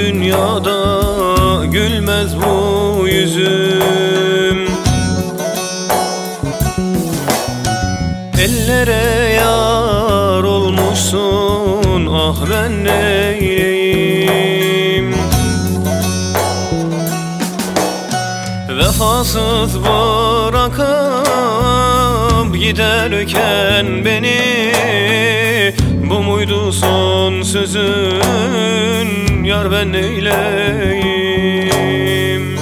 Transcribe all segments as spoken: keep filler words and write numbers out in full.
dünyada gülmez bu yüzüm. Ellere yar olmuşsun, ah ben neyleyim? Vefasız bırakıp giderken beni, bu muydu son sözün? Yar ben neyleyim?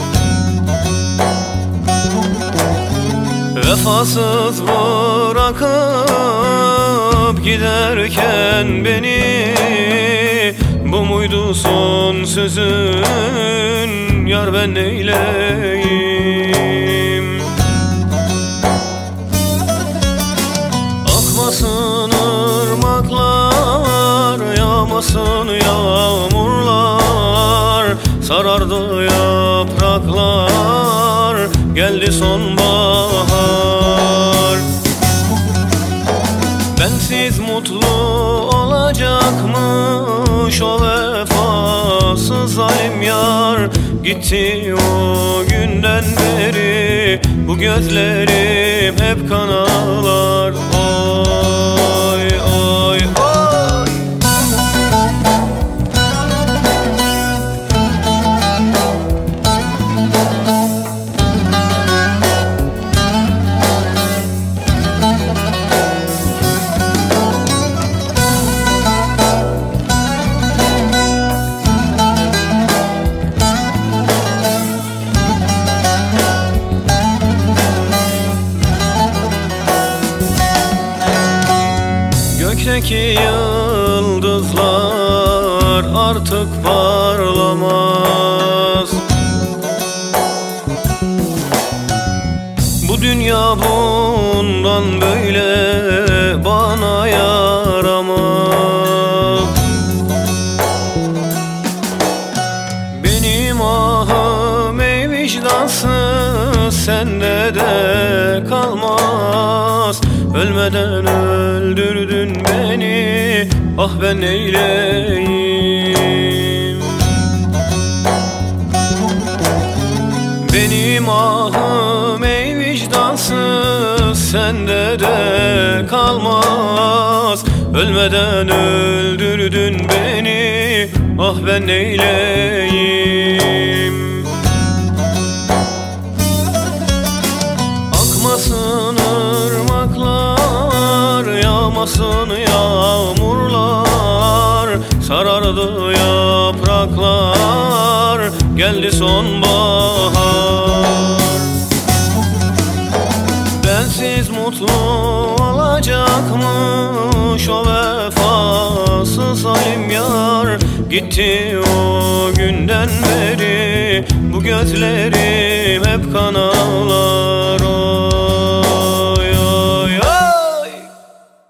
Vefasız bırakıp giderken beni, bu muydu son sözün? Yar ben neyleyim? Akmasın ırmaklar, yağmasın yağmurlar, sarardı yapraklar, geldi sonbahar. Bensiz mutlu olacakmış o vefasız zalim yar. Gitti o günden beri bu gözlerim hep kan ağlar. Oy oy oy. Gökteki yıldızlar artık parlamaz. Bu dünya bundan böyle bana yaramaz. Benim ahım ey vicdansız, sende de kalmaz. Ölmeden öldürdün beni, ah ben neyleyim? Benim ahım ey vicdansız, sende de kalmaz. Ölmeden öldürdün beni, ah ben neyleyim? Akmasın ırmaklar, yağmasın yağmurlar, sarardı yapraklar, geldi sonbahar. Bensiz mutlu olacakmış o vefasız zalim yar. Gitti o günden beri bu gözlerim hep kan ağlar.